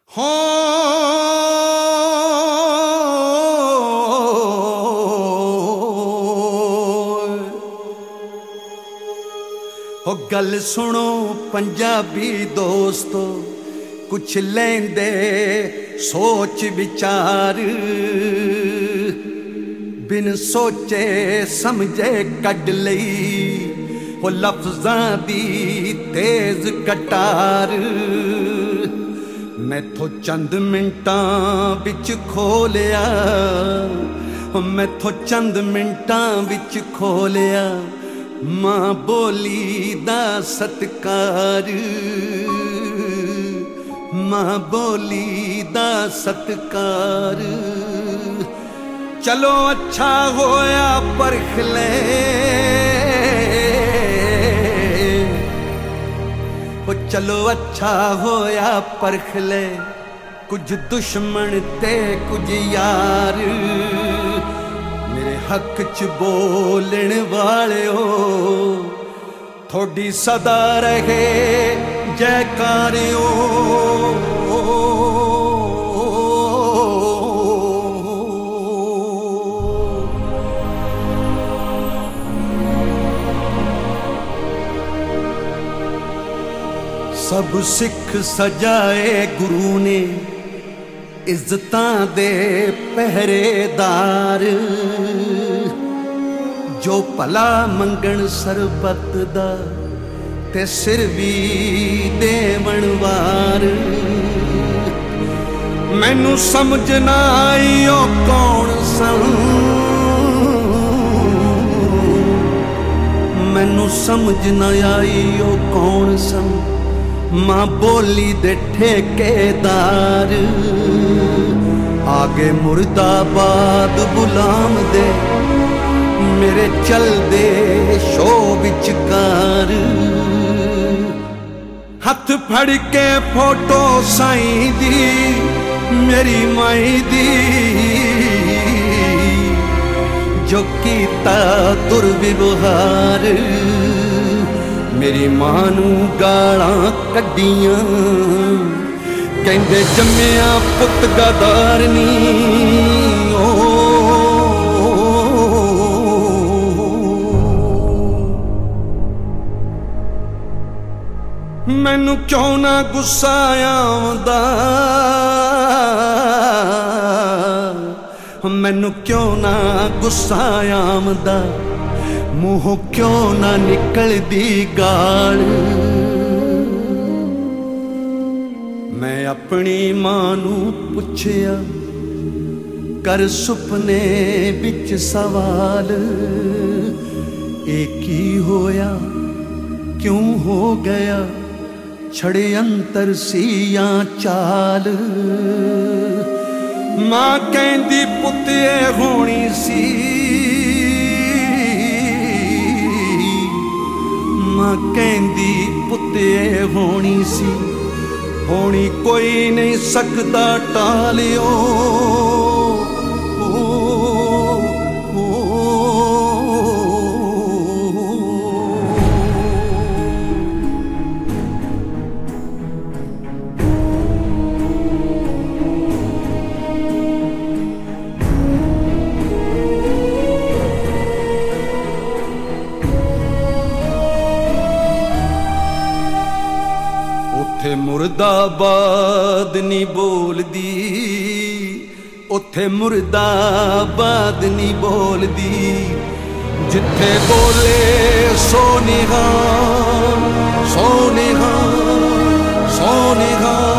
हो गल सुनो पंजाबी दोस्तों, कुछ लेंदे सोच विचार, बिन सोचे समझे कड लई वो लफ्जां दी तेज कटार। मैथों चंद मिंटां विच खोलिया, मैथों चंद मिंटां विच खोलिया मां बोली दा सत्कार, मां बोली दा सत्कार। चलो अच्छा होया परख ले, चलो अच्छा होया परख ले, कुछ दुश्मन ते कुछ यार। मेरे हक च बोलण वाले हो, थोड़ी सदा रहे जयकारियो। सब सिख सजाए गुरु ने इज्जतां दे पहरेदार, जो भला मंगण सरबत दा ते सिर भी देवण वार। मैनू समझ ना आई ओ कौन सन, मैनू समझ ना आई ओ कौन सन मां बोली दे ठेकेदार। आगे मुर्दाबाद गुलाम दे मेरे चल दे शो विचकार। हथ फड़ के फोटो साईं दी मेरी माई दी, जो कीता दुर्व्यवहार। मेरी मां नू गालां कड्डियां, कहंदे जम्मिया पुत गदार नी। मैनू क्यों ना गुस्सा आंदा, मैनू क्यों ना गुस्सा आंदा, मुँहों क्यों ना निकलदी गाल। मैं अपनी मां नू पुछया कर सुपने विच सवाल, एक ही होया क्यों हो गया छड़े अंतर सी या चाल। मां कहंदी पुत ये होनी सी, मां कहंदी पुत ये होनी सी, होनी कोई नहीं सकता टालियो। उथे मुर्दाबाद नी बोलदी, उथे मुर्दाबाद नी बोलदी, जिथे बोले सो निहाल, सो निहाल, सो निहाल।